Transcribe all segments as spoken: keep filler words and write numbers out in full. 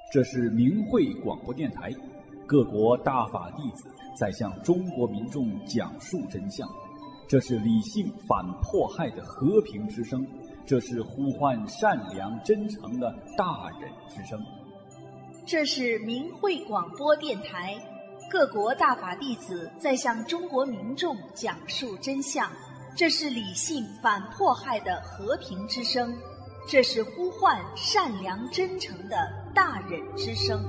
这是明慧广播电台，各国大法弟子在向中国民众讲述真相。这是理性反迫害的和平之声，这是呼唤善良真诚的大人之声。 这是明慧广播电台，各国大法弟子在向中国民众讲述真相。这是理性反迫害的和平之声，这是呼唤善良真诚的大人之声。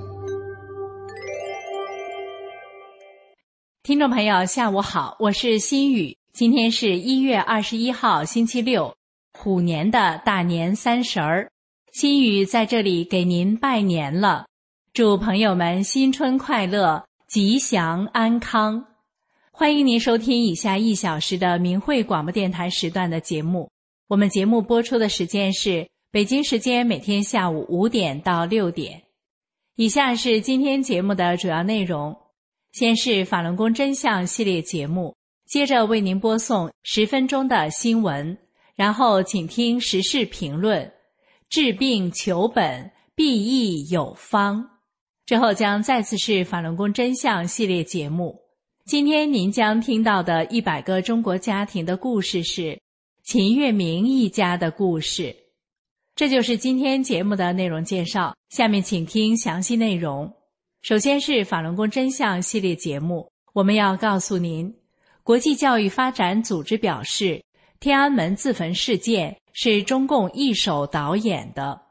听众朋友下午好，我是心雨。今天是一月二十一号星期六，虎年的大年三十儿，心雨在这里给您拜年了，祝朋友们新春快乐，吉祥安康。欢迎您收听以下一小时的明慧广播电台时段的节目。我们节目播出的时间是北京时间每天下午五点到六点。以下是今天节目的主要内容，先是法轮功真相系列节目，接着为您播送十分钟的新闻，然后请听时事评论，治病求本，必益有方。之后将再次是法轮功真相系列节目。今天您将听到的一百个中国家庭的故事是秦月明一家的故事。这就是今天节目的内容介绍，下面请听详细内容。首先是法轮功真相系列节目，我们要告诉您，国际教育发展组织表示，天安门自焚事件是中共一手导演的。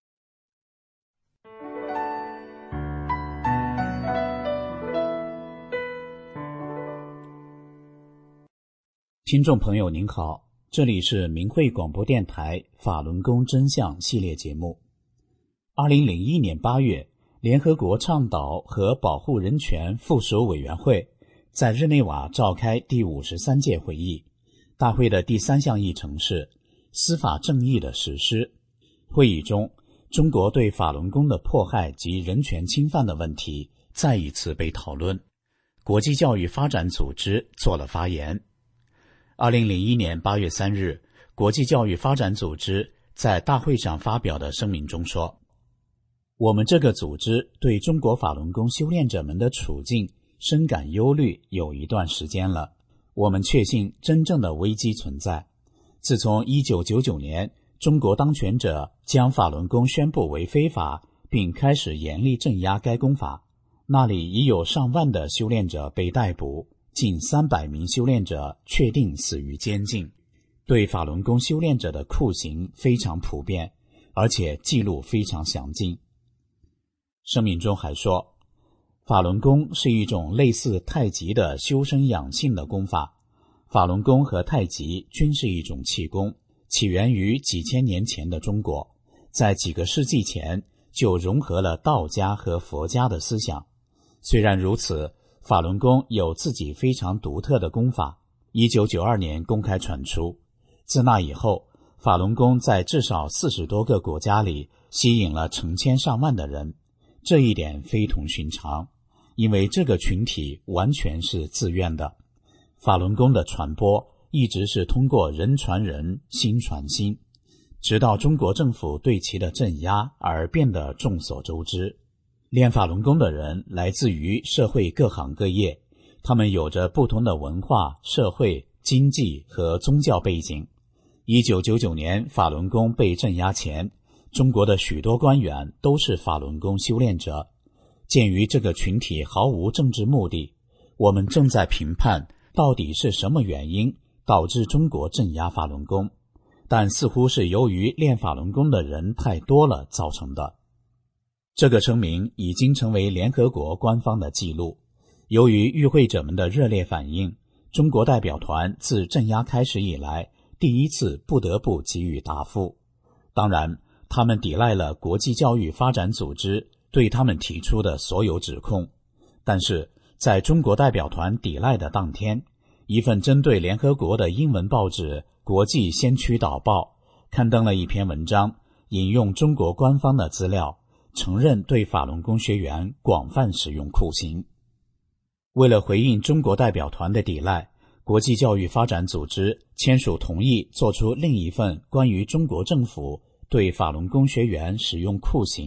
听众朋友您好，这里是明慧广播电台法轮功真相系列节目。二零零一年八月，联合国倡导和保护人权附属委员会在日内瓦召开第五十三届会议，大会的第三项议程是司法正义的实施。会议中，中国对法轮功的迫害及人权侵犯的问题再一次被讨论。国际教育发展组织做了发言。二零零一年八月三日，国际教育发展组织在大会上发表的声明中说，我们这个组织对中国法轮功修炼者们的处境深感忧虑有一段时间了。我们确信真正的危机存在。自从一九九九年中国当权者将法轮功宣布为非法，并开始严厉镇压该功法，那里已有上万的修炼者被逮捕，近三百名修炼者确定死于监禁。对法轮功修炼者的酷刑非常普遍，而且记录非常详尽。声明中还说，法轮功是一种类似太极的修身养性的功法。法轮功和太极均是一种气功，起源于几千年前的中国，在几个世纪前就融合了道家和佛家的思想。虽然如此，法轮功有自己非常独特的功法，一九九二年公开传出。自那以后，法轮功在至少四十多个国家里吸引了成千上万的人，这一点非同寻常，因为这个群体完全是自愿的。法轮功的传播一直是通过人传人，心传心，直到中国政府对其的镇压而变得众所周知。练法轮功的人来自于社会各行各业，他们有着不同的文化、社会、经济和宗教背景。一九九九年法轮功被镇压前，中国的许多官员都是法轮功修炼者。鉴于这个群体毫无政治目的，我们正在评判到底是什么原因导致中国镇压法轮功，但似乎是由于练法轮功的人太多了造成的。这个声明已经成为联合国官方的记录。由于与会者们的热烈反应，中国代表团自镇压开始以来第一次不得不给予答复。当然，他们抵赖了国际教育发展组织对他们提出的所有指控。但是在中国代表团抵赖的当天，一份针对联合国的英文报纸《国际先驱导报》刊登了一篇文章，引用中国官方的资料，承认对法轮功学员广泛使用酷刑。为了回应中国代表团的抵赖，国际教育发展组织签署同意做出另一份关于中国政府对法轮功学员使用酷刑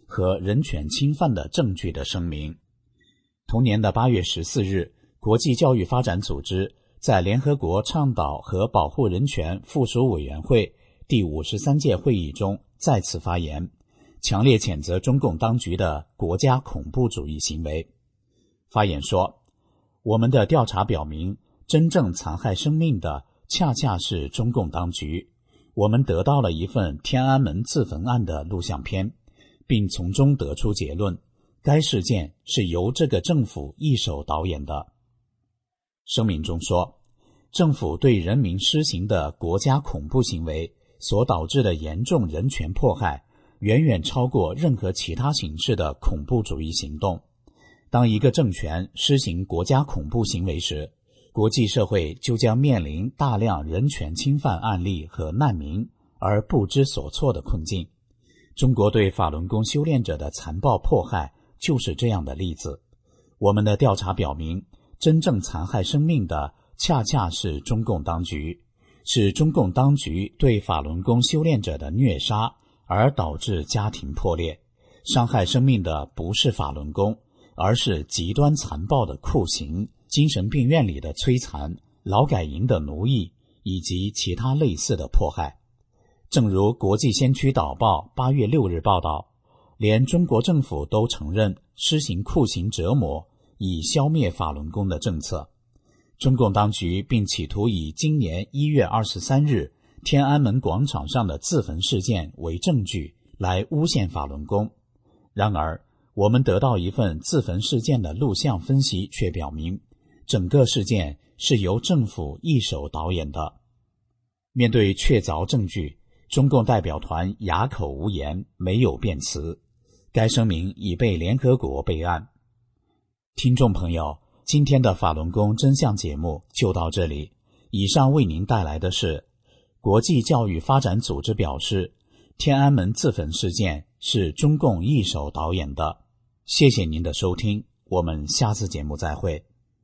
和人权侵犯的证据的声明。同年的八月十四日，国际教育发展组织在联合国倡导和保护人权附属委员会第五十三届会议中再次发言，强烈谴责中共当局的国家恐怖主义行为。发言说，我们的调查表明，真正残害生命的恰恰是中共当局。我们得到了一份天安门自焚案的录像片，并从中得出结论，该事件是由这个政府一手导演的。声明中说，政府对人民施行的国家恐怖行为所导致的严重人权迫害，远远超过任何其他形式的恐怖主义行动。当一个政权施行国家恐怖行为时，国际社会就将面临大量人权侵犯案例和难民而不知所措的困境。中国对法轮功修炼者的残暴迫害就是这样的例子。我们的调查表明，真正残害生命的恰恰是中共当局，是中共当局对法轮功修炼者的虐杀而导致家庭破裂。伤害生命的不是法轮功，而是极端残暴的酷刑、精神病院里的摧残、劳改营的奴役以及其他类似的迫害。正如国际先驱导报八月六日报道，连中国政府都承认施行酷刑折磨以消灭法轮功的政策。中共当局并企图以今年一月二十三日天安门广场上的自焚事件为证据来诬陷法轮功。然而，我们得到一份自焚事件的录像分析却表明，整个事件是由政府一手导演的。面对确凿证据，中共代表团哑口无言，没有辩词。该声明已被联合国备案。听众朋友，今天的法轮功真相节目就到这里。以上为您带来的是国际教育发展组织表示，天安门自焚事件是中共一手导演的。谢谢您的收听，我们下次节目再会。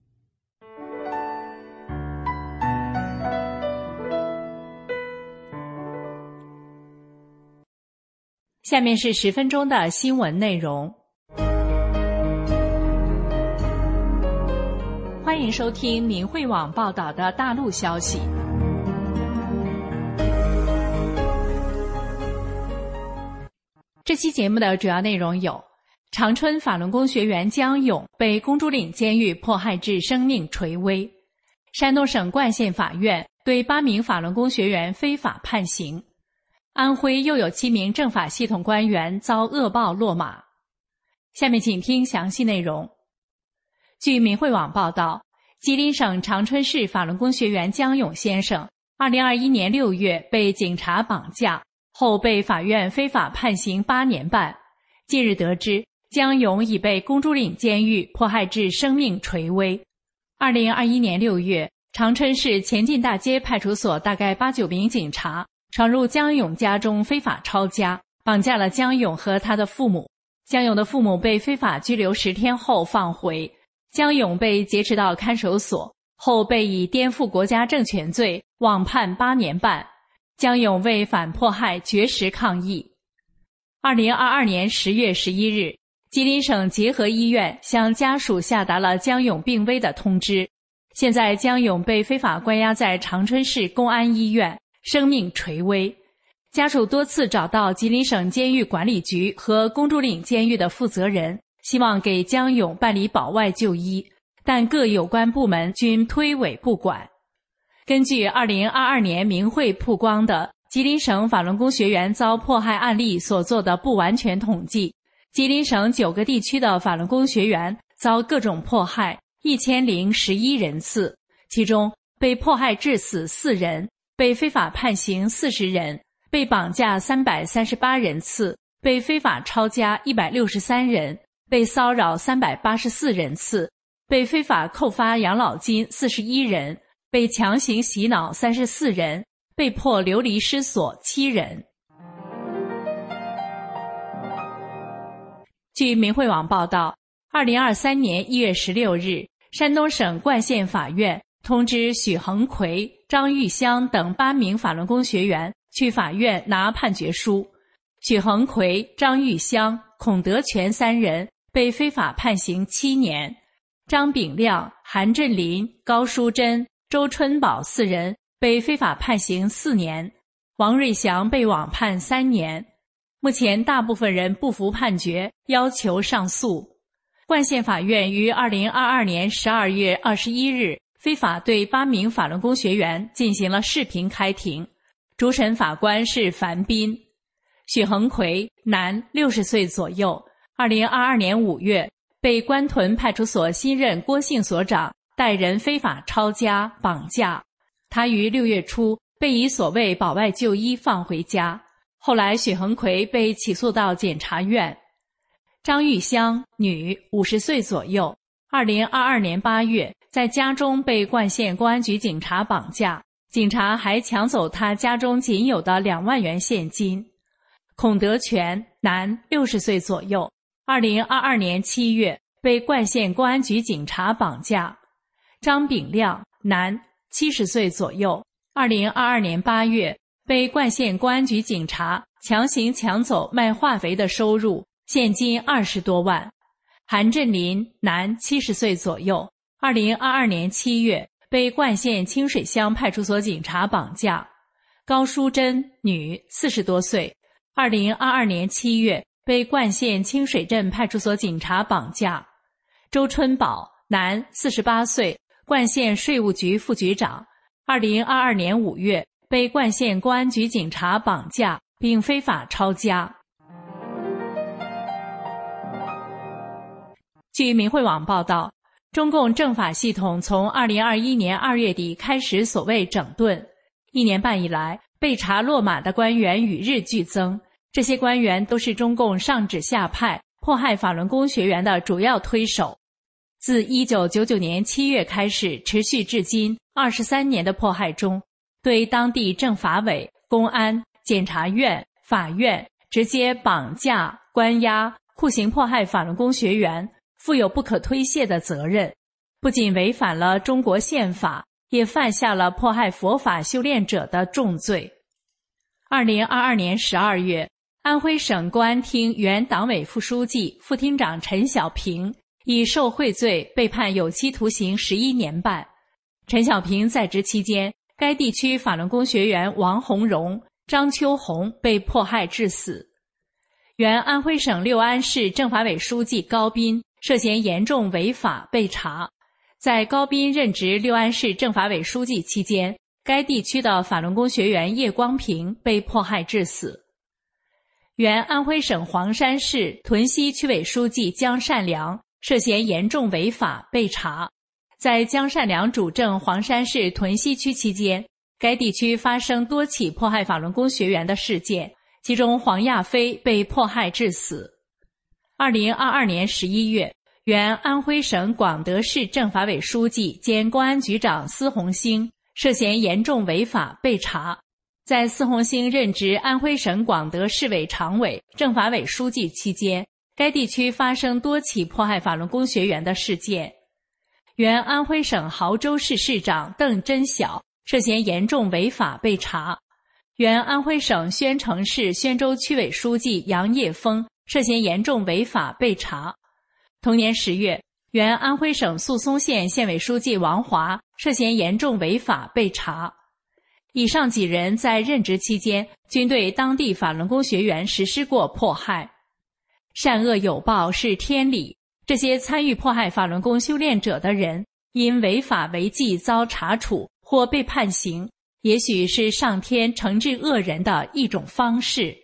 下面是十分钟的新闻内容。欢迎收听明慧网报道的大陆消息。这期节目的主要内容有：长春法轮功学员江勇被公主岭监狱迫害致生命垂危；山东省冠县法院对八名法轮功学员非法判刑；安徽又有七名政法系统官员遭恶报落马。下面请听详细内容。据明慧网报道，吉林省长春市法轮功学员江勇先生二零二一年六月被警察绑架后，被法院非法判刑八年半。近日得知，江勇已被公主岭监狱迫害致生命垂危。二零二一年六月，长春市前进大街派出所大概八九名警察闯入江勇家中非法抄家，绑架了江勇和他的父母。江勇的父母被非法拘留十天后放回。江勇被劫持到看守所后，被以颠覆国家政权罪网判八年半。江勇为反迫害绝食抗议。二零二二年十月十一日，吉林省结合医院向家属下达了江勇病危的通知。现在江勇被非法关押在长春市公安医院，生命垂危。家属多次找到吉林省监狱管理局和公主岭监狱的负责人，希望给江勇办理保外就医，但各有关部门均推诿不管。根据二零二二年明慧曝光的吉林省法轮功学员遭迫害案例所做的不完全统计，吉林省九个地区的法轮功学员遭各种迫害一千零十一人次，其中被迫害致死四人，被非法判刑四十人，被绑架三百三十八人次，被非法抄家一百六十三人，被骚扰三百八十四人次，被非法扣发养老金四十一人，被强行洗脑三十四人，被迫流离失所七人。据明慧网报道，二零二三年一月十六日，山东省冠县法院通知许恒奎、张玉香等八名法轮功学员去法院拿判决书。许恒奎、张玉香孔德全三人被非法判刑七年，张炳亮、韩振林、高淑珍、周春宝四人被非法判刑四年，王瑞祥被网判三年。目前大部分人不服判决，要求上诉。冠县法院于二零二二年十二月二十一日非法对八名法轮功学员进行了视频开庭，主审法官是樊斌。许恒奎，男，六十岁左右，二零二二年五月被关屯派出所新任郭姓所长带人非法抄家绑架，他于六月初被以所谓保外就医放回家，后来许恒奎被起诉到检察院。张玉香，女，五十岁左右，二零二二年八月在家中被冠县公安局警察绑架，警察还抢走他家中仅有的两万元现金。孔德全，男，六十岁左右，二零二二年七月被冠县公安局警察绑架。张炳亮，男，七十岁左右，二零二二年八月被冠县公安局警察强行抢走卖化肥的收入，现金二十多万。韩振林，男，七十岁左右，二零二二年七月被冠县清水乡派出所警察绑架。高淑珍，女，四十多岁，二零二二年七月被冠县清水镇派出所警察绑架。周春宝，男，四十八岁，冠县税务局副局长，二零二二年五月被冠县公安局警察绑架并非法抄家。据明慧网报道，中共政法系统从二零二一年二月底开始所谓整顿，一年半以来被查落马的官员与日俱增，这些官员都是中共上指下派迫害法轮功学员的主要推手。自一九九九年七月开始持续至今二十三年的迫害中，对当地政法委、公安、检察院、法院直接绑架、关押、酷刑迫害法轮功学员负有不可推卸的责任，不仅违反了中国宪法，也犯下了迫害佛法修炼者的重罪。二零二二年十二月，安徽省公安厅原党委副书记、副厅长陈小平以受贿罪被判有期徒刑十一年半。陈小平在职期间，该地区法轮功学员王洪荣、张秋红被迫害致死。原安徽省六安市政法委书记高斌涉嫌严重违法被查。在高斌任职六安市政法委书记期间，该地区的法轮功学员叶光平被迫害致死。原安徽省黄山市屯溪区委书记姜善良涉嫌严重违法被查。在姜善良主政黄山市屯溪区期间，该地区发生多起迫害法轮功学员的事件，其中黄亚飞被迫害致死。二零二二年十一月，原安徽省广德市政法委书记兼公安局长司红星涉嫌严重违法被查。在司红星任职安徽省广德市委常委、政法委书记期间，该地区发生多起迫害法轮功学员的事件。原安徽省亳州市市长邓真晓涉嫌严重违法被查。原安徽省宣城市宣州区委书记杨业峰涉嫌严重违法被查。同年十月，原安徽省宿松县县委书记王华涉嫌严重违法被查。以上几人在任职期间均对当地法轮功学员实施过迫害。善恶有报是天理，这些参与迫害法轮功修炼者的人因违法违纪遭查处或被判刑，也许是上天惩治恶人的一种方式。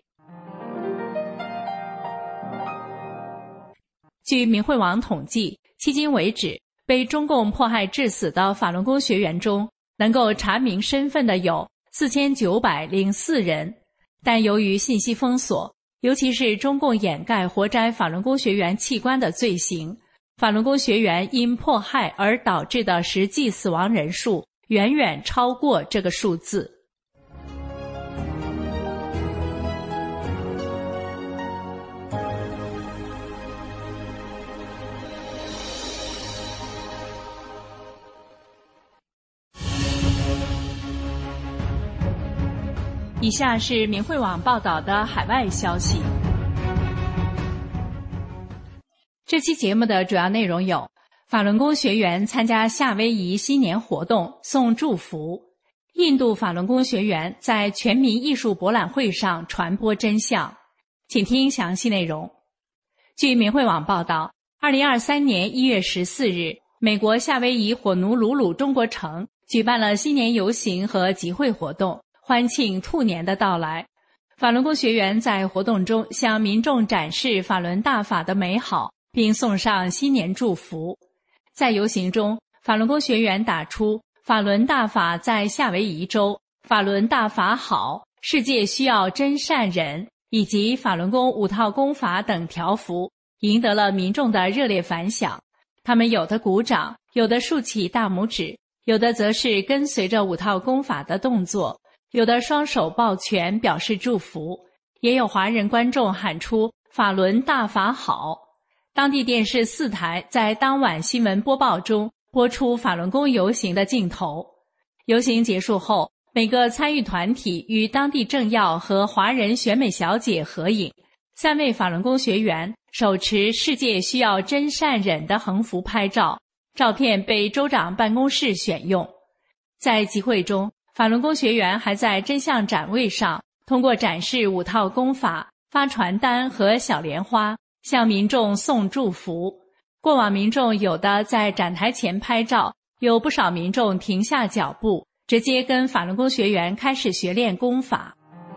据明慧网统计，迄今为止，被中共迫害致死的法轮功学员中，能够查明身份的有四千九百零四人，但由于信息封锁，尤其是中共掩盖活摘法轮功学员器官的罪行，法轮功学员因迫害而导致的实际死亡人数远远超过这个数字。以下是明慧网报道的海外消息。 这期节目的主要内容有：法轮功学员参加夏威夷新年活动送祝福；印度法轮功学员在全民艺术博览会上传播真相。请听详细内容。据明慧网报道，二零二三年一月十四日，美国夏威夷火奴鲁鲁中国城举办了新年游行和集会活动，欢庆兔年的到来。法轮功学员在活动中向民众展示法轮大法的美好，并送上新年祝福。在游行中，法轮功学员打出法轮大法在夏威夷州，法轮大法好，世界需要真善忍，以及法轮功五套功法等条幅，赢得了民众的热烈反响。他们有的鼓掌，有的竖起大拇指，有的则是跟随着五套功法的动作，有的双手抱拳表示祝福，也有华人观众喊出法轮大法好。当地电视四台在当晚新闻播报中播出法轮功游行的镜头。游行结束后，每个参与团体与当地政要和华人选美小姐合影，三位法轮功学员手持世界需要真善忍的横幅拍照，照片被州长办公室选用。在集会中，法轮功学员还在真相展位上通过展示五套功法、发传单和小莲花，向民众送祝福。过往民众有的在展台前拍照，有不少民众停下脚步，直接跟法轮功学员开始学练功法。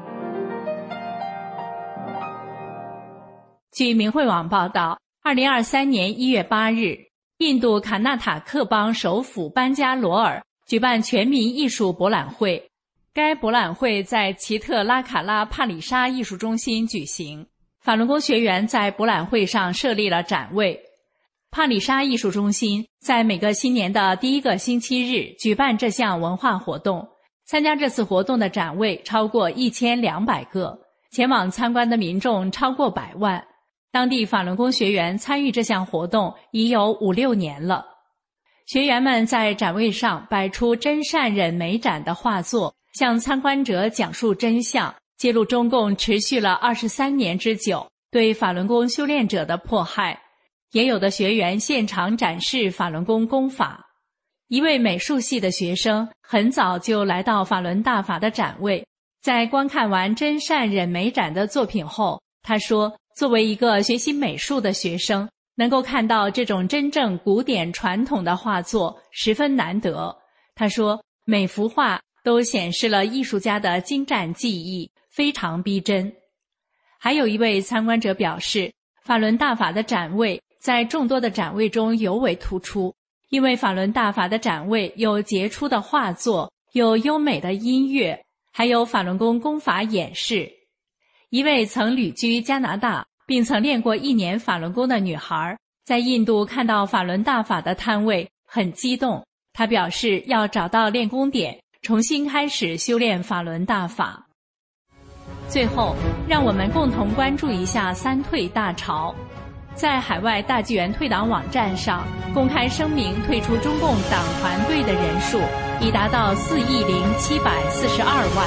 据明慧网报道，二零二三年一月八日，印度卡纳塔克邦首府班加罗尔举办全民艺术博览会。该博览会在奇特拉卡拉帕里沙艺术中心举行。法轮功学员在博览会上设立了展位。帕里沙艺术中心在每个新年的第一个星期日举办这项文化活动，参加这次活动的展位超过一千两百个，前往参观的民众超过百万。当地法轮功学员参与这项活动已有五六年了。学员们在展位上摆出真善忍美展的画作，向参观者讲述真相，揭露中共持续了二十三年之久对法轮功修炼者的迫害。也有的学员现场展示法轮功功法。一位美术系的学生很早就来到法轮大法的展位，在观看完真善忍美展的作品后，他说，作为一个学习美术的学生，能够看到这种真正古典传统的画作十分难得。他说，每幅画都显示了艺术家的精湛技艺，非常逼真。还有一位参观者表示，法轮大法的展位在众多的展位中尤为突出，因为法轮大法的展位有杰出的画作，有优美的音乐，还有法轮功功法演示。一位曾旅居加拿大并曾练过一年法轮功的女孩，在印度看到法轮大法的摊位很激动，她表示要找到练功点，重新开始修炼法轮大法。最后，让我们共同关注一下三退大潮。在海外大纪元退党网站上公开声明退出中共党团队的人数已达到四亿零七百四十二万。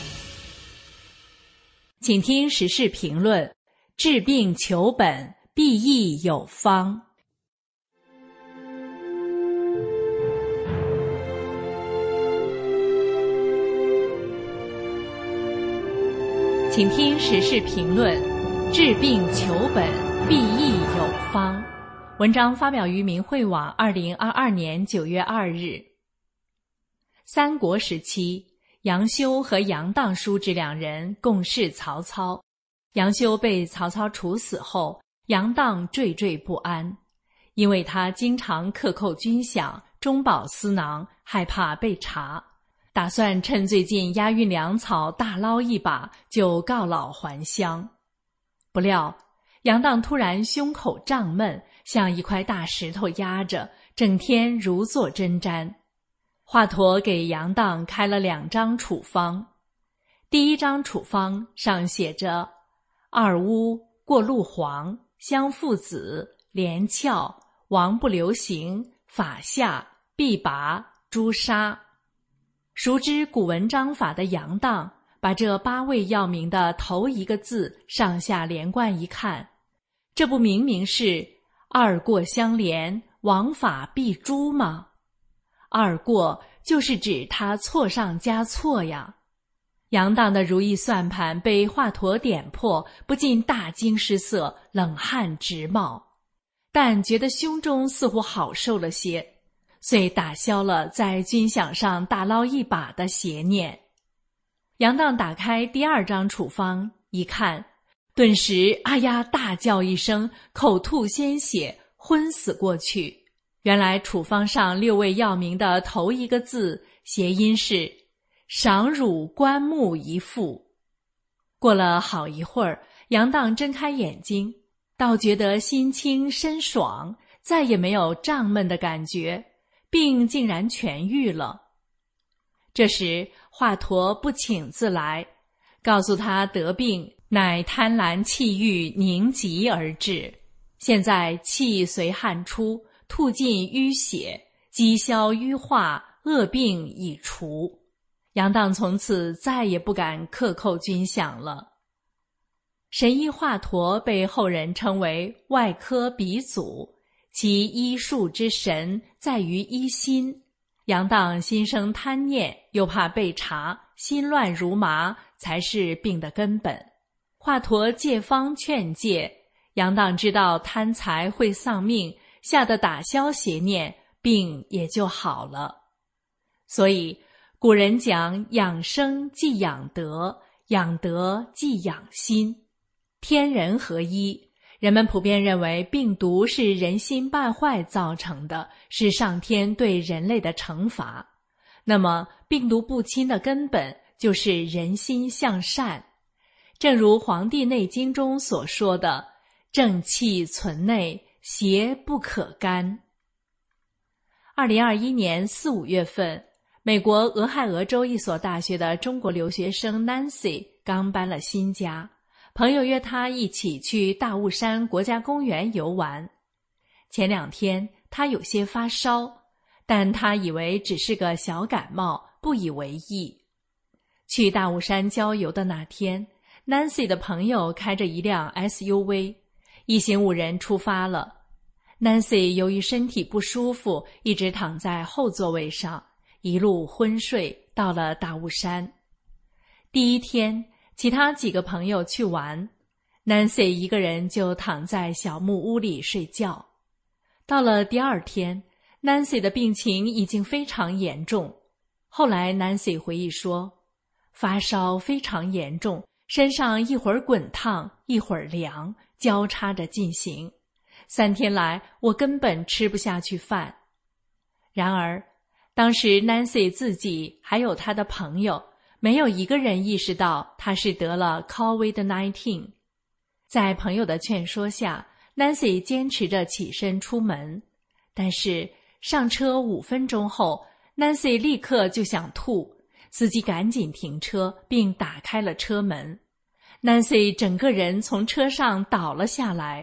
请听时事评论：治病求本，必益有方。请听时事评论：治病求本，必益有方。文章发表于明慧网二零二二年九月二日。三国时期，杨修和杨荡叔侄两人共事曹操。杨修被曹操处死后，杨荡惴惴不安，因为他经常克扣军饷，中饱私囊，害怕被查，打算趁最近押运粮草大捞一把，就告老还乡。不料杨荡突然胸口胀闷，像一块大石头压着，整天如坐针毡。华佗给杨荡开了两张处方。第一张处方上写着：二乌、过路黄、香附子、连翘、王不留行、法下、必拔、诛杀。熟知古文章法的杨荡把这八味药名的头一个字上下连贯一看，这不明明是二过相连，王法必诛吗？二过就是指他错上加错呀。杨荡的如意算盘被华佗点破，不禁大惊失色，冷汗直冒，但觉得胸中似乎好受了些，遂打消了在军饷上大捞一把的邪念。杨荡打开第二张处方一看，顿时啊呀大叫一声，口吐鲜血，昏死过去。原来处方上六味药名的头一个字谐音是赏乳棺木一副。过了好一会儿，杨荡睁开眼睛，倒觉得心清身爽，再也没有胀闷的感觉，病竟然痊愈了。这时华佗不请自来，告诉他得病乃贪婪气郁凝集而致，现在气随汗出，吐尽淤血，积消淤化，恶病已除。杨荡从此再也不敢克扣军饷了。神医华佗被后人称为外科鼻祖，其医术之神在于医心。杨荡心生贪念，又怕被查，心乱如麻，才是病的根本。华佗借方劝诫，杨荡知道贪财会丧命，吓得打消邪念，病也就好了。所以古人讲养生即养德，养德即养心，天人合一。人们普遍认为病毒是人心败坏造成的，是上天对人类的惩罚。那么病毒不侵的根本就是人心向善。正如《黄帝内经》中所说的，正气存内，邪不可干。二零二一年四五月份，美国俄亥俄州一所大学的中国留学生 Nancy 刚搬了新家，朋友约她一起去大雾山国家公园游玩。前两天她有些发烧，但她以为只是个小感冒，不以为意。去大雾山郊游的那天， Nancy 的朋友开着一辆 S U V， 一行五人出发了。 Nancy 由于身体不舒服，一直躺在后座位上，一路昏睡到了大雾山。第一天其他几个朋友去玩， Nancy 一个人就躺在小木屋里睡觉。到了第二天， Nancy 的病情已经非常严重。后来 Nancy 回忆说，发烧非常严重，身上一会儿滚烫一会儿凉，交叉着进行。三天来我根本吃不下去饭。然而当时 Nancy 自己还有她的朋友，没有一个人意识到她是得了 COVID 十九。 在朋友的劝说下， Nancy 坚持着起身出门。但是上车五分钟后， Nancy 立刻就想吐，司机赶紧停车并打开了车门。 Nancy 整个人从车上倒了下来。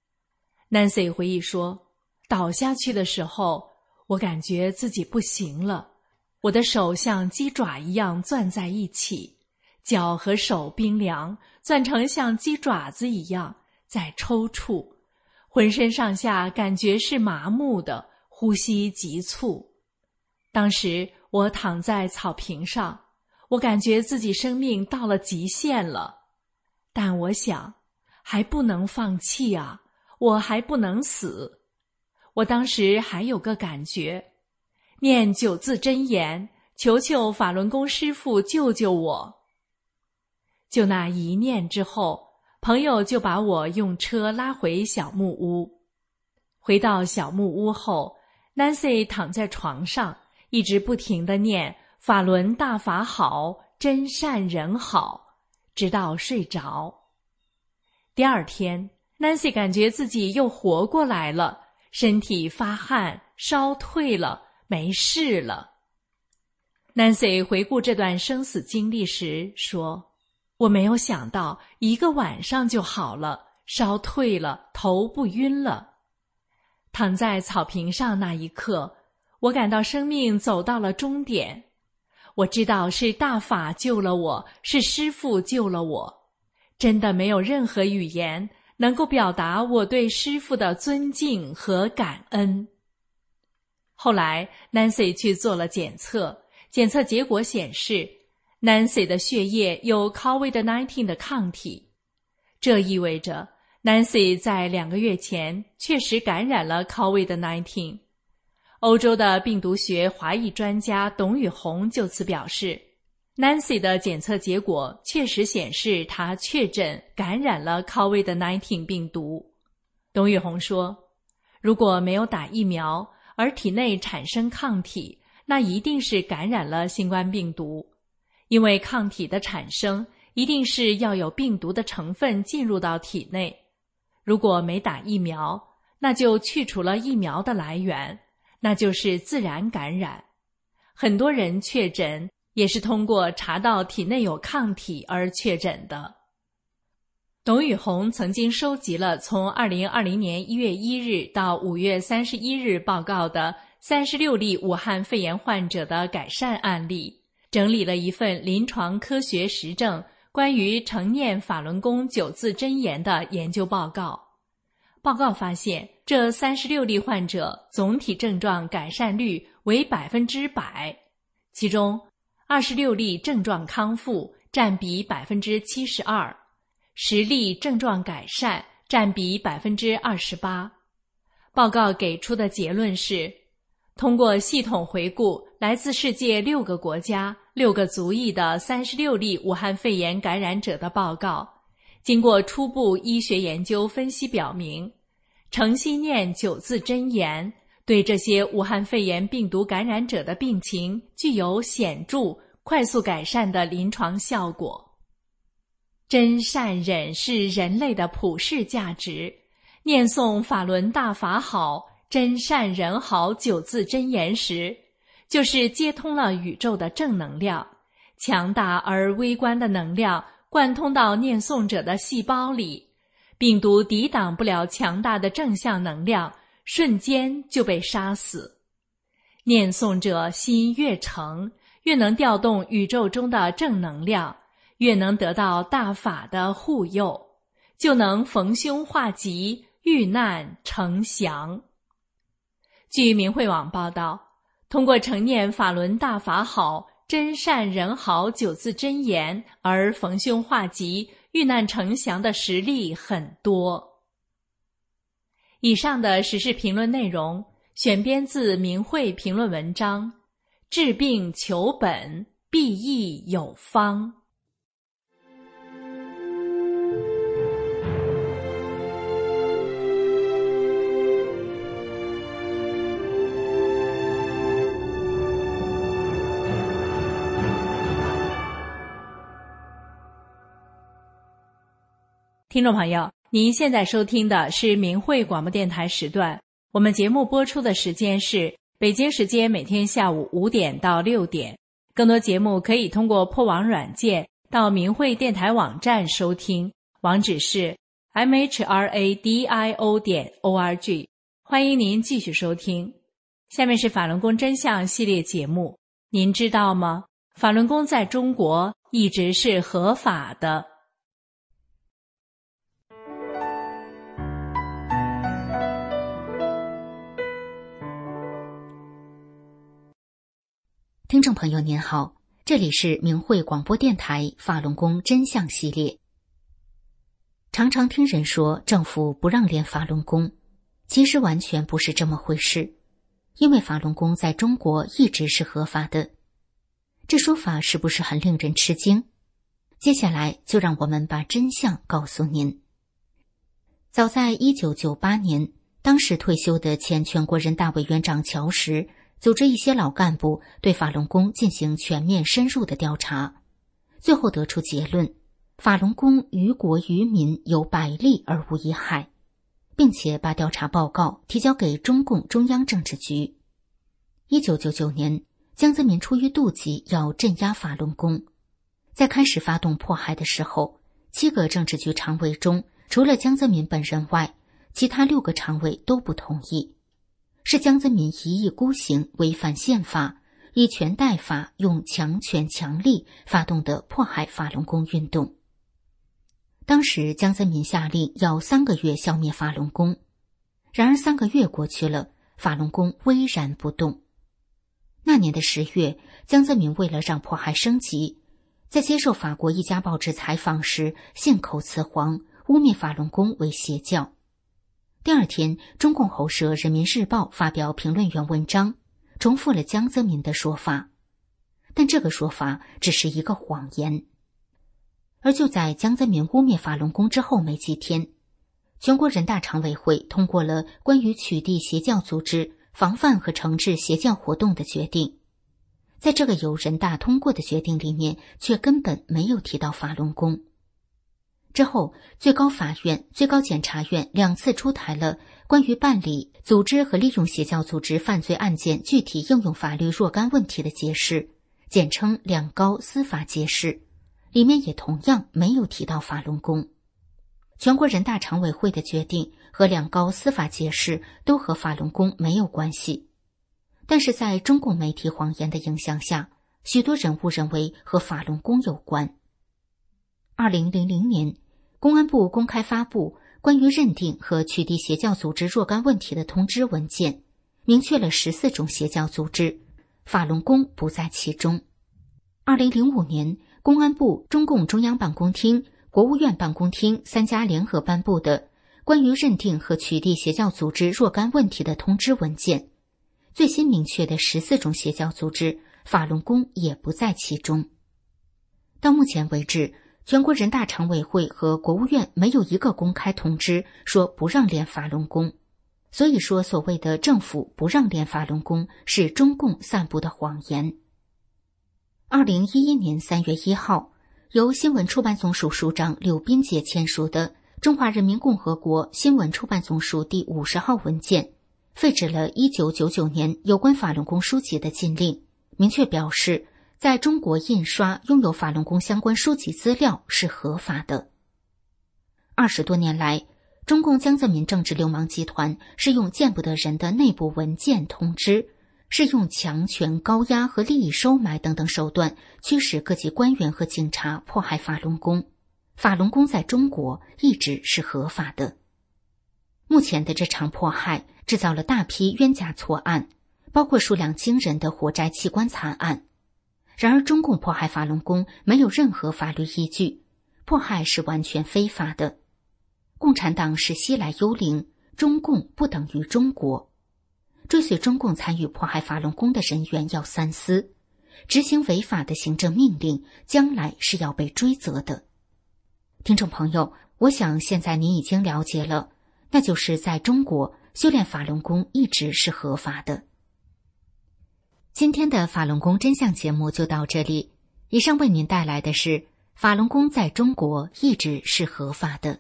Nancy 回忆说，倒下去的时候，我感觉自己不行了，我的手像鸡爪一样攥在一起，脚和手冰凉，攥成像鸡爪子一样在抽搐，浑身上下感觉是麻木的，呼吸急促。当时我躺在草坪上，我感觉自己生命到了极限了，但我想还不能放弃啊，我还不能死。我当时还有个感觉，念九字真言，求求法轮功师父救救我。就那一念之后，朋友就把我用车拉回小木屋。回到小木屋后， Nancy 躺在床上，一直不停地念法轮大法好，真善人好，直到睡着。第二天 Nancy 感觉自己又活过来了，身体发汗，烧退了，没事了。 Nancy 回顾这段生死经历时说，我没有想到一个晚上就好了，烧退了，头不晕了。躺在草坪上那一刻，我感到生命走到了终点。我知道是大法救了我，是师父救了我，真的没有任何语言能够表达我对师父的尊敬和感恩。后来 Nancy 去做了检测，检测结果显示 Nancy 的血液有 COVID 十九 的抗体，这意味着 Nancy 在两个月前确实感染了 COVID 十九。欧洲的病毒学华裔专家董宇红就此表示， Nancy 的检测结果确实显示她确诊感染了 COVID 十九 病毒。董宇红说，如果没有打疫苗而体内产生抗体，那一定是感染了新冠病毒，因为抗体的产生一定是要有病毒的成分进入到体内。如果没打疫苗，那就去除了疫苗的来源，那就是自然感染。很多人确诊也是通过查到体内有抗体而确诊的。董宇红曾经收集了从二零二零年一月一日到五月三十一日报告的三十六例武汉肺炎患者的改善案例，整理了一份临床科学实证关于承念法轮功九字真言的研究报告。报告发现，这三十六例患者总体症状改善率为百分之百，其中二十六例症状康复，占比百分之七十二，十例症状改善，占比百分之二十八。报告给出的结论是，通过系统回顾来自世界六个国家、六个族裔的三十六例武汉肺炎感染者的报告，经过初步医学研究分析表明，诚心念九字真言对这些武汉肺炎病毒感染者的病情具有显著、快速改善的临床效果。真善忍是人类的普世价值，念诵法轮大法好、真善人好九字真言时，就是接通了宇宙的正能量，强大而微观的能量贯通到念诵者的细胞里，病毒抵挡不了强大的正向能量，瞬间就被杀死。念诵者心越诚，越能调动宇宙中的正能量，越能得到大法的护佑，就能逢凶化吉，遇难成祥。据明慧网报道，通过承念法轮大法好、真善人好九字真言而逢凶化吉、遇难成祥的实例很多。以上的时事评论内容选编自明慧评论文章，治病求本，必益有方。听众朋友，您现在收听的是明慧广播电台时段，我们节目播出的时间是北京时间每天下午五点到六点。更多节目可以通过破网软件到明慧电台网站收听，网址是 m h r a d i o 点 o r g。 欢迎您继续收听。下面是法轮功真相系列节目。您知道吗？法轮功在中国一直是合法的。 听众朋友您好，这里是明慧广播电台法轮功真相系列。常常听人说政府不让练法轮功，其实完全不是这么回事，因为法轮功在中国一直是合法的。这说法是不是很令人吃惊？接下来就让我们把真相告诉您。早在一九九八年，当时退休的前全国人大委员长乔石组织一些老干部对法轮功进行全面深入的调查，最后得出结论，法轮功于国于民有百利而无一害，并且把调查报告提交给中共中央政治局。一九九九年，江泽民出于妒忌要镇压法轮功，在开始发动迫害的时候，七个政治局常委中，除了江泽民本人外，其他六个常委都不同意。是江泽民一意孤行，违反宪法，以权代法，用强权强力发动的迫害法轮功运动。 当时江泽民下令要三个月消灭法轮功，然而三个月过去了，法轮功巍然不动。那年的十月，江泽民为了让迫害升级，在接受法国一家报纸采访时信口雌黄，污蔑法轮功为邪教。第二天，中共喉舌《人民日报》发表评论员文章，重复了江泽民的说法，但这个说法只是一个谎言。而就在江泽民污蔑法轮功之后没几天，全国人大常委会通过了关于取缔邪教组织、防范和惩治邪教活动的决定。在这个由人大通过的决定里面，却根本没有提到法轮功。之后，最高法院、最高检察院两次出台了关于办理、组织和利用邪教组织犯罪案件具体应用法律若干问题的解释，简称两高司法解释，里面也同样没有提到法轮功。全国人大常委会的决定和两高司法解释都和法轮功没有关系，但是在中共媒体谎言的影响下，许多人物认为和法轮功有关。二零零零年，公安部公开发布关于认定和取缔邪教组织若干问题的通知文件，明确了十四种邪教组织，法轮功不在其中。二零零五年，公安部、中共中央办公厅、国务院办公厅三家联合颁布的关于认定和取缔邪教组织若干问题的通知文件，最新明确的十四种邪教组织，法轮功也不在其中。到目前为止，全国人大常委会和国务院没有一个公开通知说不让练法轮功，所以说所谓的政府不让练法轮功是中共散布的谎言。二零一一年三月一号，由新闻出版总署署长柳斌杰签署的《中华人民共和国新闻出版总署第五十号文件》，废止了一九九九年有关法轮功书籍的禁令，明确表示在中国印刷拥有法轮功相关书籍资料是合法的。二十多年来，中共江泽民政治流氓集团是用见不得人的内部文件通知，是用强权、高压和利益收买等等手段驱使各级官员和警察迫害法轮功。法轮功在中国一直是合法的。目前的这场迫害制造了大批冤假错案，包括数量惊人的火灾器官惨案。然而中共迫害法轮功没有任何法律依据，迫害是完全非法的。共产党是西来幽灵，中共不等于中国。追随中共参与迫害法轮功的人员要三思，执行违法的行政命令，将来是要被追责的。听众朋友，我想现在您已经了解了，那就是在中国修炼法轮功一直是合法的。今天的法轮功真相节目就到这里，以上为您带来的是法轮功在中国一直是合法的。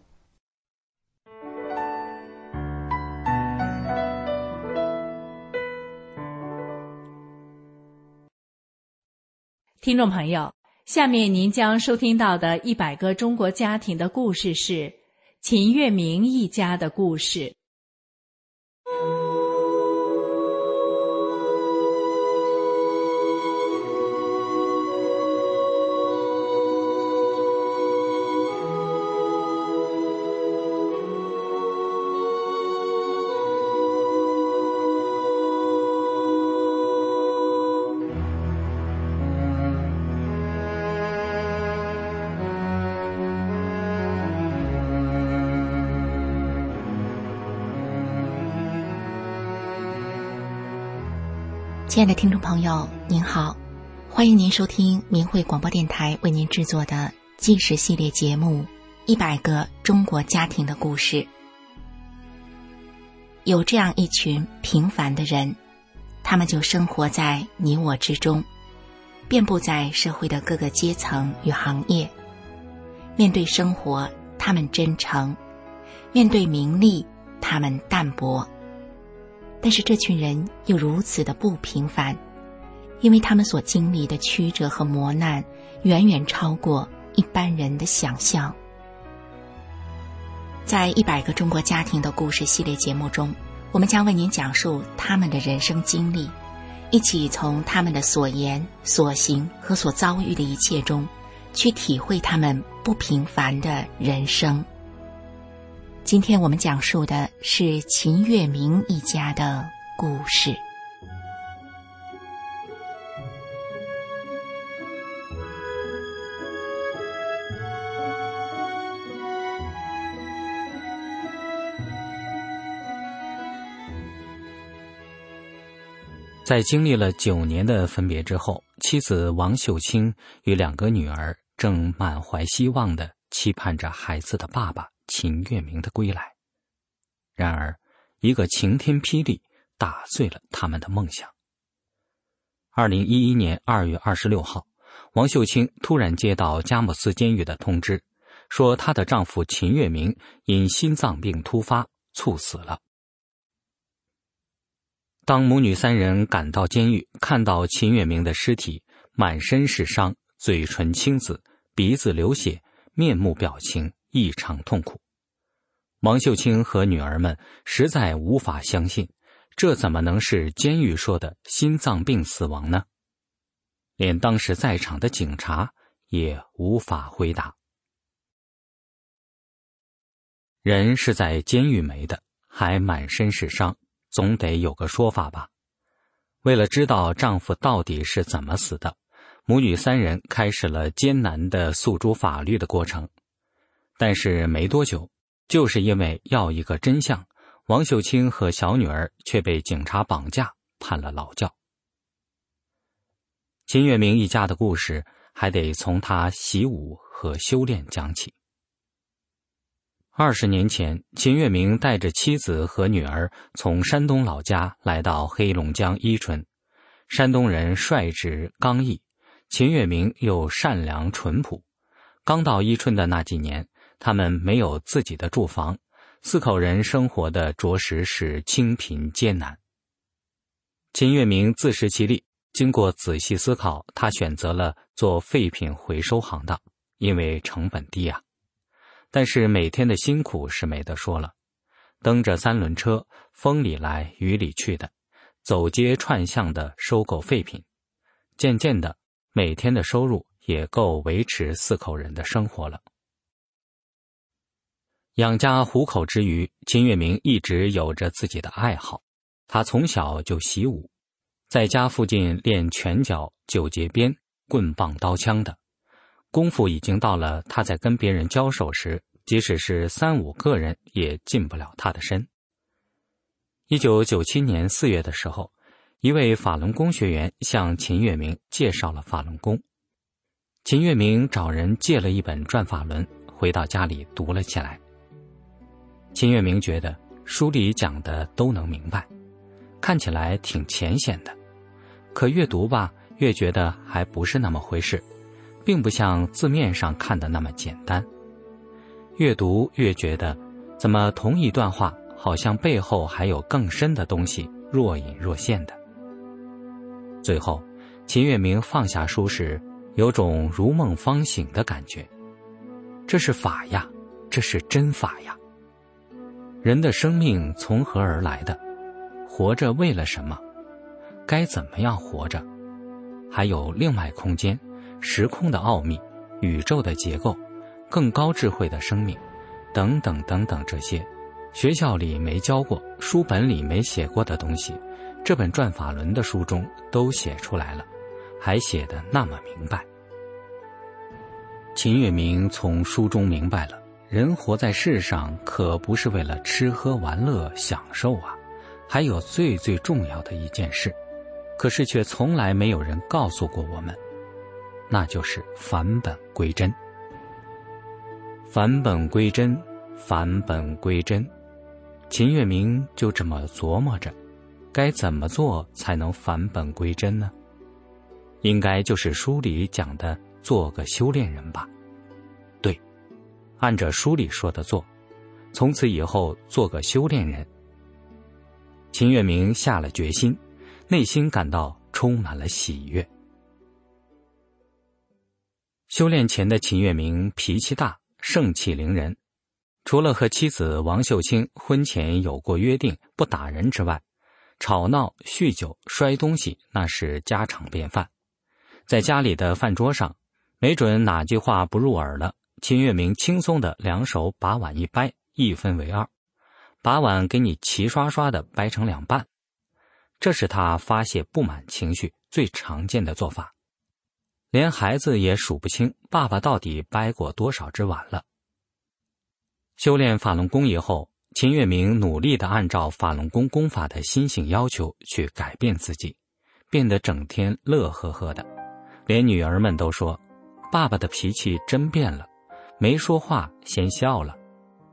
听众朋友，下面您将收听到的一百个中国家庭的故事是秦月明一家的故事。 亲爱的听众朋友您好，欢迎您收听明慧广播电台为您制作的纪实系列节目一百个中国家庭的故事。有这样一群平凡的人，他们就生活在你我之中，遍布在社会的各个阶层与行业。面对生活他们真诚，面对名利他们淡泊。但是这群人又如此的不平凡，因为他们所经历的曲折和磨难远远超过一般人的想象。在一百个中国家庭的故事系列节目中，我们将为您讲述他们的人生经历，一起从他们的所言所行和所遭遇的一切中去体会他们不平凡的人生。今天我们讲述的是秦月明一家的故事。 在经历了九年的分别之后，妻子王秀清与两个女儿正满怀希望地期盼着孩子的爸爸秦月明的归来。然而，一个晴天霹雳打碎了他们的梦想。二零一一年二月二十六号，王秀清突然接到佳木斯监狱的通知，说她的丈夫秦月明因心脏病突发猝死了。当母女三人赶到监狱，看到秦月明的尸体满身是伤，嘴唇青紫，鼻子流血，面目表情异常痛苦。王秀清和女儿们实在无法相信，这怎么能是监狱说的心脏病死亡呢？连当时在场的警察也无法回答。人是在监狱没的，还满身是伤，总得有个说法吧。为了知道丈夫到底是怎么死的，母女三人开始了艰难的诉诸法律的过程。但是没多久，就是因为要一个真相，王秀清和小女儿却被警察绑架，判了劳教。秦月明一家的故事还得从他习武和修炼讲起。二十年前，秦月明带着妻子和女儿从山东老家来到黑龙江伊春。山东人率直刚毅，秦月明又善良淳朴。刚到伊春的那几年，他们没有自己的住房，四口人生活的着实是清贫艰难。秦月明自食其力，经过仔细思考，他选择了做废品回收行当，因为成本低啊。但是每天的辛苦是没得说了，蹬着三轮车，风里来雨里去的，走街串巷的收购废品。渐渐的，每天的收入也够维持四口人的生活了。养家糊口之余，秦月明一直有着自己的爱好。他从小就习武，在家附近练拳脚、九节鞭、棍棒、刀枪的功夫，已经到了他在跟别人交手时，即使是三五个人也进不了他的身。一九九七年四月的时候，一位法轮功学员向秦月明介绍了法轮功。秦月明找人借了一本转法轮，回到家里读了起来。秦月明觉得书里讲的都能明白，看起来挺浅显的，可越读吧，越觉得还不是那么回事，并不像字面上看的那么简单。越读越觉得，怎么同一段话好像背后还有更深的东西若隐若现的。最后，秦月明放下书时，有种如梦方醒的感觉。这是法呀，这是真法呀。人的生命从何而来的？活着为了什么？该怎么样活着？还有另外空间、时空的奥秘、宇宙的结构、更高智慧的生命，等等等等，这些学校里没教过，书本里没写过的东西，这本转法轮的书中都写出来了，还写得那么明白。秦月明从书中明白了，人活在世上可不是为了吃喝玩乐享受啊，还有最最重要的一件事，可是却从来没有人告诉过我们，那就是返本归真。返本归真，返本归真。秦月明就这么琢磨着，该怎么做才能返本归真呢？应该就是书里讲的做个修炼人吧。对，按着书里说的做，从此以后做个修炼人。秦月明下了决心，内心感到充满了喜悦。修炼前的秦月明脾气大，盛气凌人，除了和妻子王秀清婚前有过约定不打人之外，吵闹、酗酒、摔东西那是家常便饭。在家里的饭桌上，没准哪句话不入耳了， 秦月明轻松的两手把碗一掰，一分为二，把碗给你齐刷刷的掰成两半。这是他发泄不满情绪最常见的做法。连孩子也数不清爸爸到底掰过多少只碗了。修炼法轮功以后，秦月明努力地按照法轮功功法的心性要求去改变自己，变得整天乐呵呵的，连女儿们都说，爸爸的脾气真变了，没说话先笑了。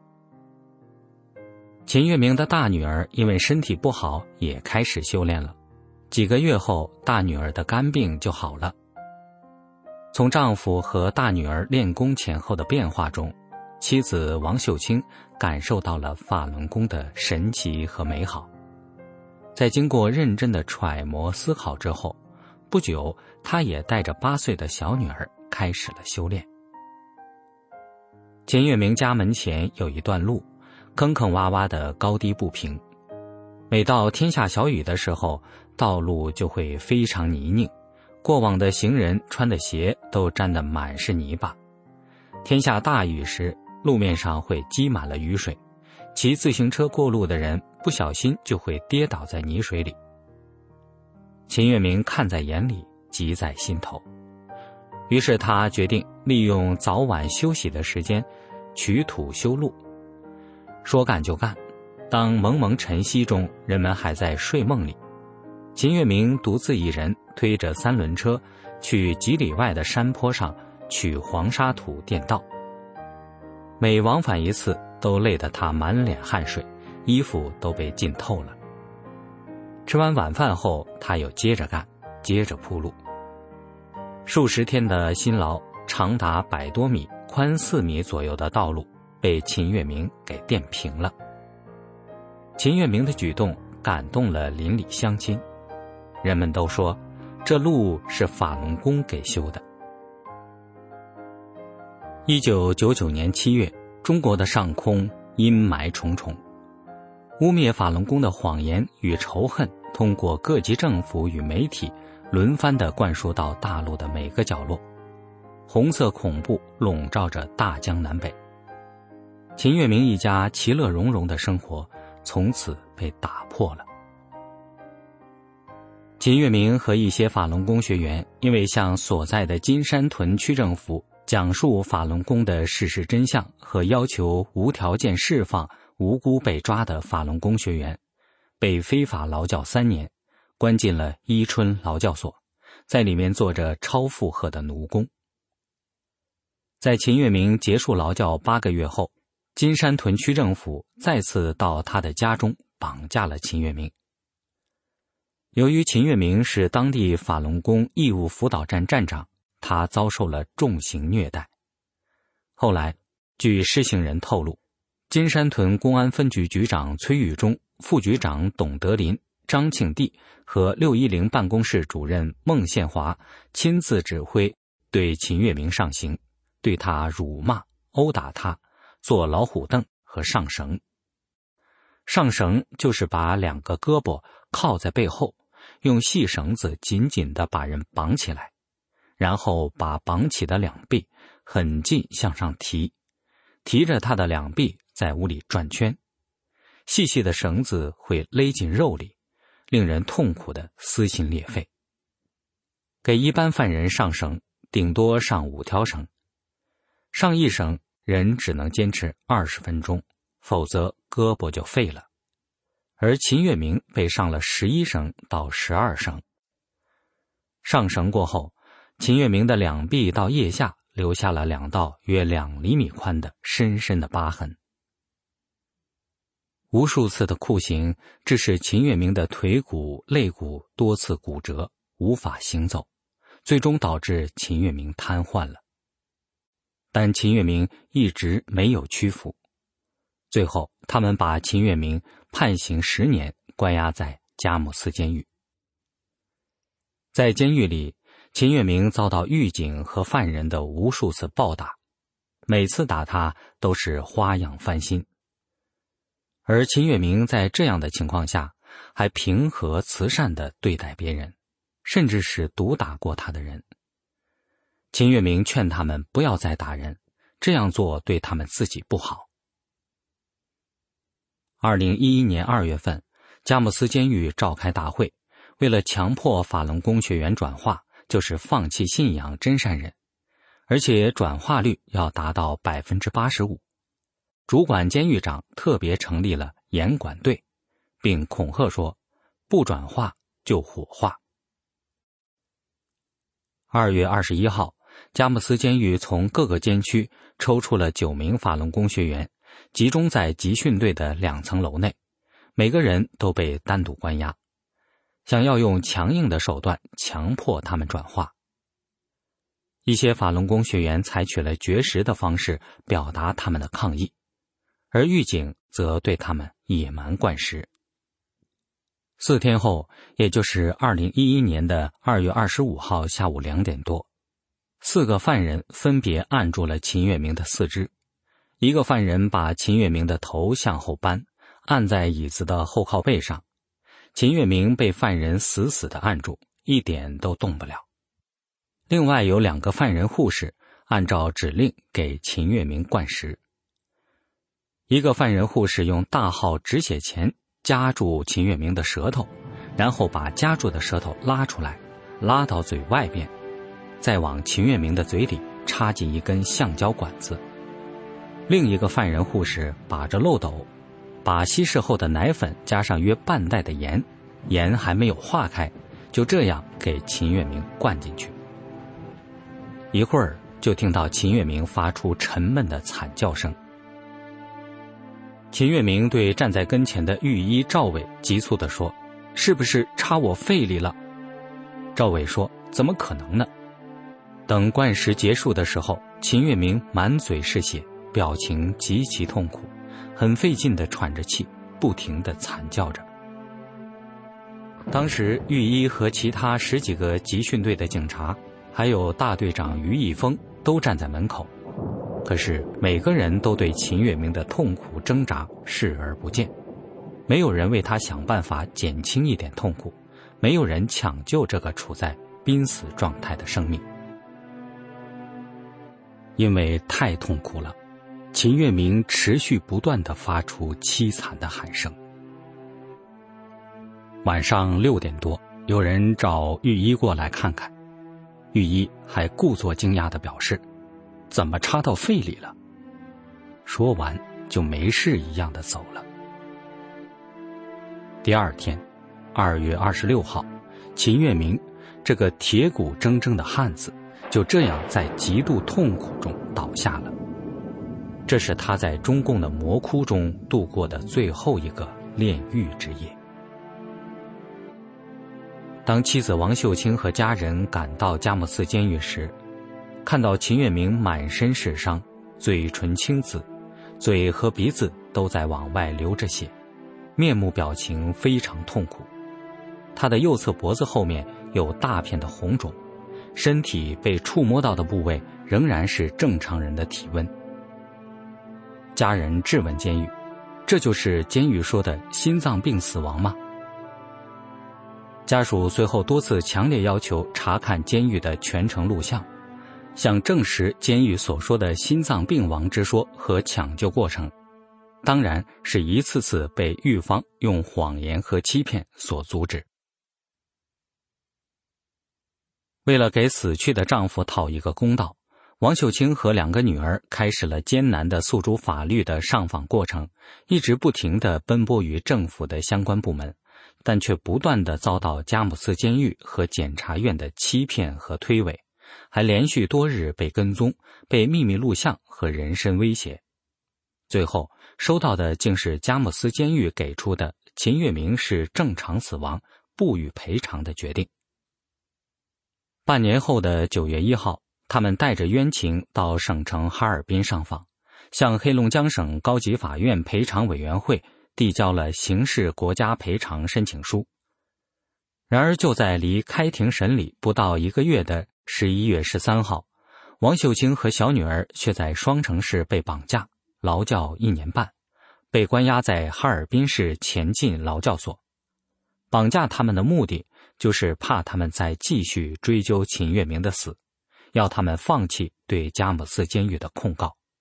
秦月明的大女儿因为身体不好也开始修炼了，几个月后大女儿的肝病就好了。从丈夫和大女儿练功前后的变化中，妻子王秀清感受到了法轮功的神奇和美好。在经过认真的揣摩思考之后，不久她也带着八岁的小女儿开始了修炼。秦月明家门前有一段路，坑坑洼洼的高低不平，每到天下小雨的时候，道路就会非常泥泞，过往的行人穿的鞋都沾得满是泥巴。天下大雨时，路面上会积满了雨水，骑自行车过路的人不小心就会跌倒在泥水里。秦月明看在眼里，急在心头，于是他决定利用早晚休息的时间取土修路。说干就干，当蒙蒙晨曦中人们还在睡梦里，秦月明独自一人推着三轮车去几里外的山坡上取黄沙土垫道。每往返一次都累得他满脸汗水，衣服都被浸透了。吃完晚饭后，他又接着干，接着铺路。数十天的辛劳，长达百多米、宽四米左右的道路被秦月明给垫平了。秦月明的举动感动了邻里乡亲，人们都说这路是法轮功给修的。一九九九年七月，中国的上空阴霾重重，污蔑法轮功的谎言与仇恨通过各级政府与媒体轮番地灌输到大陆的每个角落，红色恐怖笼罩着大江南北。秦月明一家其乐融融的生活从此被打破了。秦月明和一些法轮功学员因为向所在的金山屯区政府讲述法轮功的事实真相和要求无条件释放无辜被抓的法轮功学员，被非法劳教三年，关进了伊春劳教所，在里面做着超负荷的奴工。在秦月明结束劳教八个月后，金山屯区政府再次到他的家中绑架了秦月明。由于秦月明是当地法轮功义务辅导站站长，他遭受了重刑虐待。后来，据施行人透露，金山屯公安分局局长崔玉忠、副局长董德林、张庆娣和六一零办公室主任孟宪华亲自指挥对秦月明上刑，对他辱骂、殴打他，做老虎凳和上绳。上绳就是把两个胳膊靠在背后，用细绳子紧紧地把人绑起来，然后把绑起的两臂很近向上提，提着他的两臂在屋里转圈，细细的绳子会勒进肉里，令人痛苦的撕心裂肺。给一般犯人上绳，顶多上五条绳，上一绳人只能坚持二十分钟，否则胳膊就废了。而秦月明被上了十一绳到十二绳。上绳过后，秦月明的两臂到腋下留下了两道约两厘米宽的深深的疤痕。无数次的酷刑致使秦月明的腿骨、肋骨多次骨折，无法行走，最终导致秦月明瘫痪了。但秦月明一直没有屈服，最后他们把秦月明判刑十年，关押在佳木斯监狱。在监狱里，秦月明遭到狱警和犯人的无数次暴打，每次打他都是花样翻新。而秦月明在这样的情况下，还平和慈善地对待别人，甚至是毒打过他的人。秦月明劝他们不要再打人， 这样做对他们自己不好。二零一一年二月份，佳木斯监狱召开大会，为了强迫法轮功学员转化，就是放弃信仰真善忍，而且转化率要达到 百分之八十五。 主管监狱长特别成立了严管队，并恐吓说不转化就火化。二月二十一号，佳木斯监狱从各个监区抽出了九名法轮功学员，集中在集训队的两层楼内，每个人都被单独关押，想要用强硬的手段强迫他们转化。一些法轮功学员采取了绝食的方式表达他们的抗议，而狱警则对他们野蛮灌食。四天后，也就是二零一一年的二月二十五号下午两点多，四个犯人分别按住了秦月明的四肢，一个犯人把秦月明的头向后扳，按在椅子的后靠背上，秦月明被犯人死死地按住，一点都动不了。另外有两个犯人护士按照指令给秦月明灌食。一个犯人护士用大号止血钳夹住秦月明的舌头，然后把夹住的舌头拉出来，拉到嘴外边，再往秦月明的嘴里插进一根橡胶管子。另一个犯人护士把着漏斗，把稀释后的奶粉加上约半袋的盐，盐还没有化开，就这样给秦月明灌进去。一会儿就听到秦月明发出沉闷的惨叫声。秦月明对站在跟前的狱医赵伟急促地说：“是不是插我肺里了？”赵伟说：“怎么可能呢？”等灌食结束的时候，秦月明满嘴是血，表情极其痛苦，很费劲地喘着气，不停地惨叫着。当时狱医和其他十几个集训队的警察，还有大队长于义峰都站在门口，可是每个人都对秦月明的痛苦挣扎视而不见，没有人为他想办法减轻一点痛苦，没有人抢救这个处在濒死状态的生命。因为太痛苦了，秦月明持续不断地发出凄惨的喊声。晚上六点多，有人找狱医过来看看，狱医还故作惊讶地表示：“怎么插到肺里了？”说完就没事一样地走了。第二天，二月二十六号，秦月明这个铁骨铮铮的汉子就这样在极度痛苦中倒下了。这是他在中共的魔窟中度过的最后一个炼狱之夜。当妻子王秀清和家人赶到佳木斯监狱时，看到秦月明满身是伤，嘴唇青紫，嘴和鼻子都在往外流着血，面目表情非常痛苦。他的右侧脖子后面有大片的红肿，身体被触摸到的部位仍然是正常人的体温。家人质问监狱：“这就是监狱说的心脏病死亡吗？”家属随后多次强烈要求查看监狱的全程录像，想证实监狱所说的心脏病亡之说和抢救过程，当然是一次次被狱方用谎言和欺骗所阻止。为了给死去的丈夫讨一个公道，王秀清和两个女儿开始了艰难的诉诸法律的上访过程，一直不停地奔波于政府的相关部门，但却不断地遭到佳木斯监狱和检察院的欺骗和推诿，还连续多日被跟踪，被秘密录像和人身威胁。最后收到的竟是佳木斯监狱给出的秦月明是正常死亡，不予赔偿的决定。半年后的九月一号，他们带着冤情到省城哈尔滨上访，向黑龙江省高级法院赔偿委员会递交了刑事国家赔偿申请书。然而就在离开庭审理不到一个月的十一月十三号，王秀清和小女儿却在双城市被绑架，劳教一年半，被关押在哈尔滨市前进劳教所。绑架他们的目的就是怕他们再继续追究秦月明的死，要他们放弃对佳木斯监狱的控告。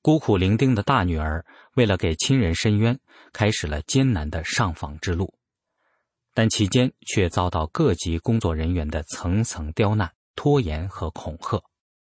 孤苦伶仃的大女儿为了给亲人伸冤，开始了艰难的上访之路，但期间却遭到各级工作人员的层层刁难、拖延和恐吓。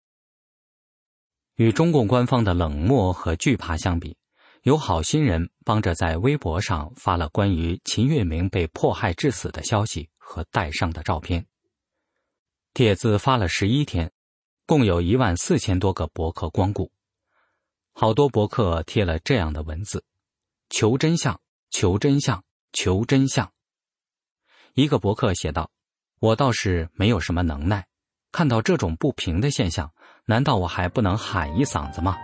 与中共官方的冷漠和惧怕相比，有好心人帮着在微博上发了关于秦月明被迫害致死的消息和带伤的照片。帖子发了十一天，共有一万四千多个博客光顾。好多博客贴了这样的文字：求真相，求真相，求真相。一个博客写道：我倒是没有什么能耐，看到这种不平的现象，难道我还不能喊一嗓子吗？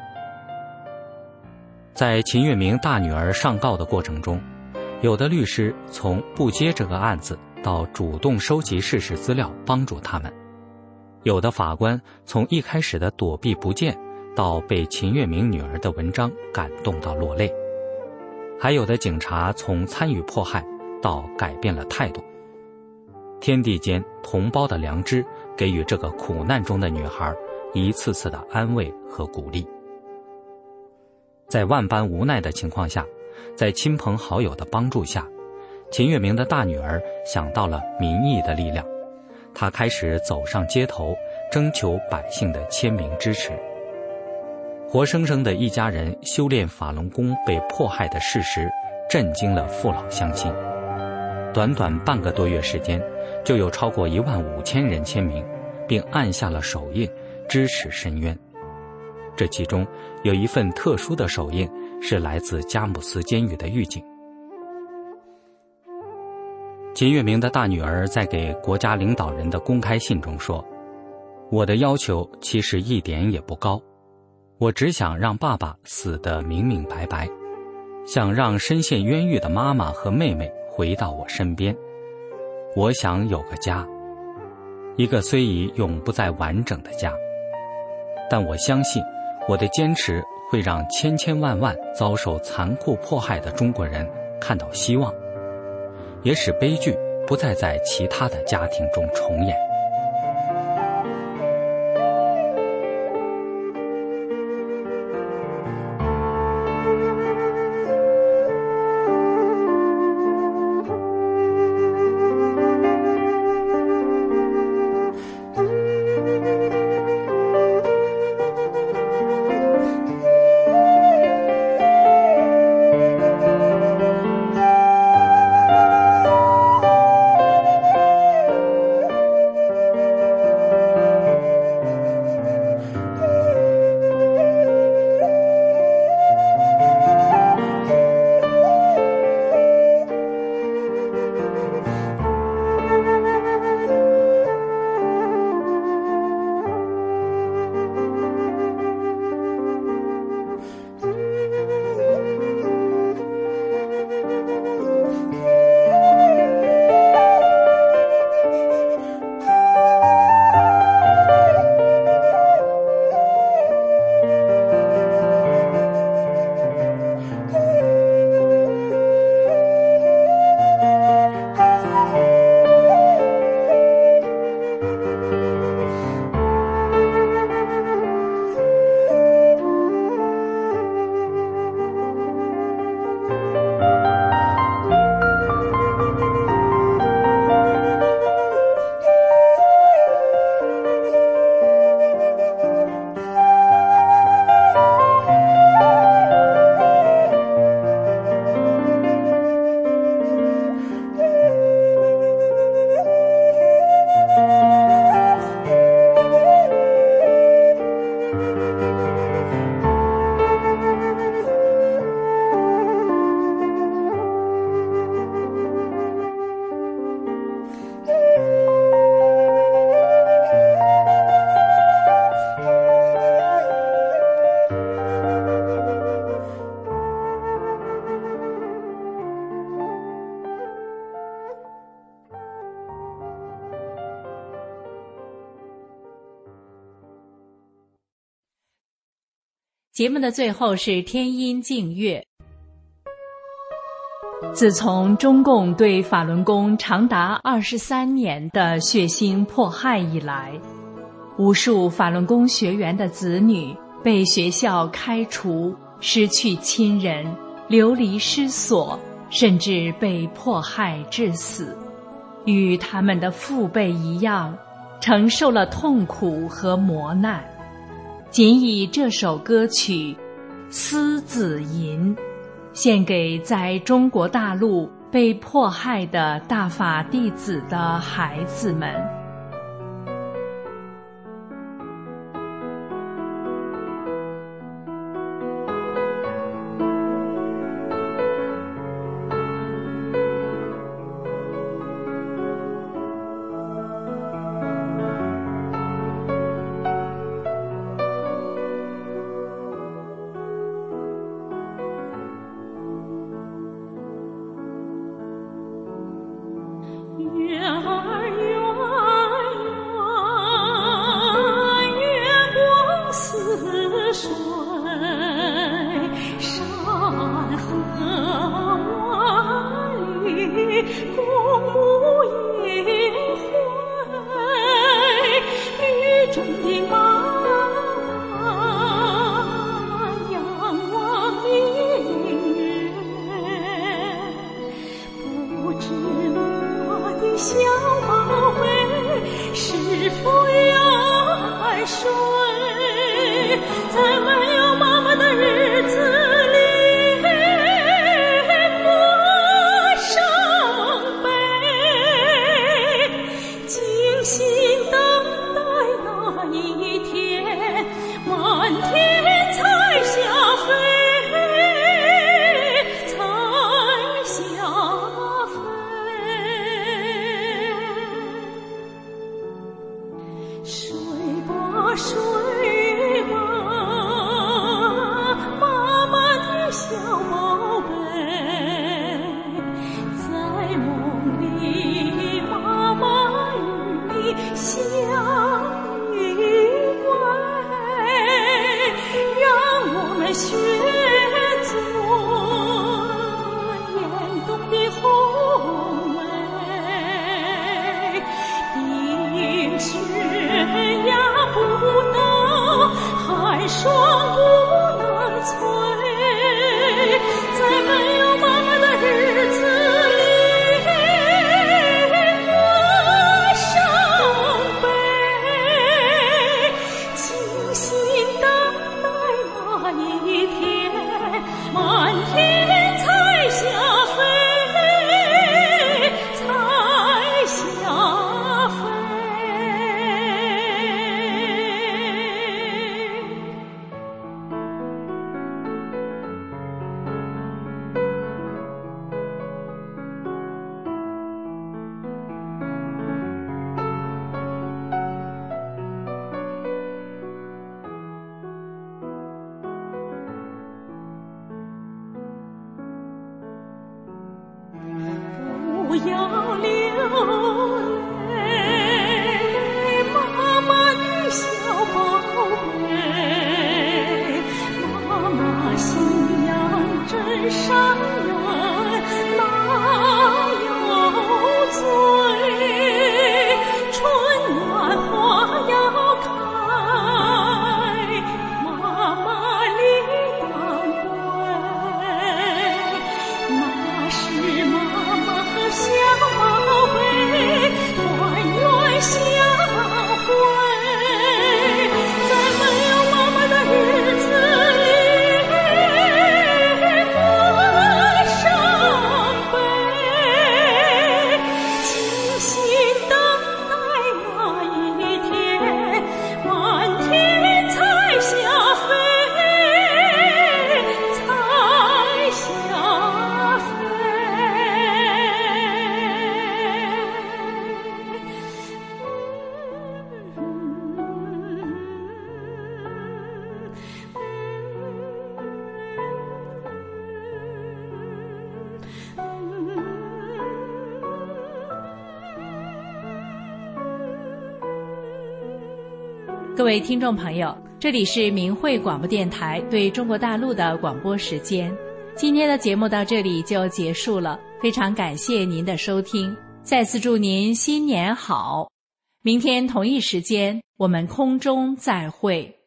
在秦月明大女儿上告的过程中，有的律师从不接这个案子到主动收集事实资料帮助他们，有的法官从一开始的躲避不见到被秦月明女儿的文章感动到落泪，还有的警察从参与迫害到改变了态度。天地间同胞的良知给予这个苦难中的女孩一次次的安慰和鼓励。在万般无奈的情况下，在亲朋好友的帮助下，秦月明的大女儿想到了民意的力量，她开始走上街头，征求百姓的签名支持。活生生的一家人修炼法轮功被迫害的事实震惊了父老乡亲。短短半个多月时间，就有超过一万五千人签名，并按下了手印支持申冤。这其中有一份特殊的手印是来自佳木斯监狱的狱警。秦月明的大女儿在给国家领导人的公开信中说：我的要求其实一点也不高，我只想让爸爸死得明明白白，想让深陷冤狱的妈妈和妹妹回到我身边。我想有个家，一个虽已永不再完整的家。但我相信我的坚持会让千千万万遭受残酷迫害的中国人看到希望，也使悲剧不再在其他的家庭中重演。 节目的最后是天音净月。自从中共对法轮功长达二十三年的血腥迫害以来，无数法轮功学员的子女被学校开除，失去亲人，流离失所，甚至被迫害致死，与他们的父辈一样，承受了痛苦和磨难。仅以这首歌曲《思子吟》，献给在中国大陆被迫害的大法弟子的孩子们。 不要流泪，妈妈的小宝贝，妈妈信仰真善人，哪有罪？春暖花要开，妈妈理当归，那是妈妈和小宝贝团圆相会，在没有妈妈的日子里，我伤悲，静心等待那一天，满天彩霞飞，彩霞各位听众朋友，这里是明慧广播电台对中国大陆的广播时间。今天的节目到这里就结束了，非常感谢您的收听，再次祝您新年好。明天同一时间我们空中再会。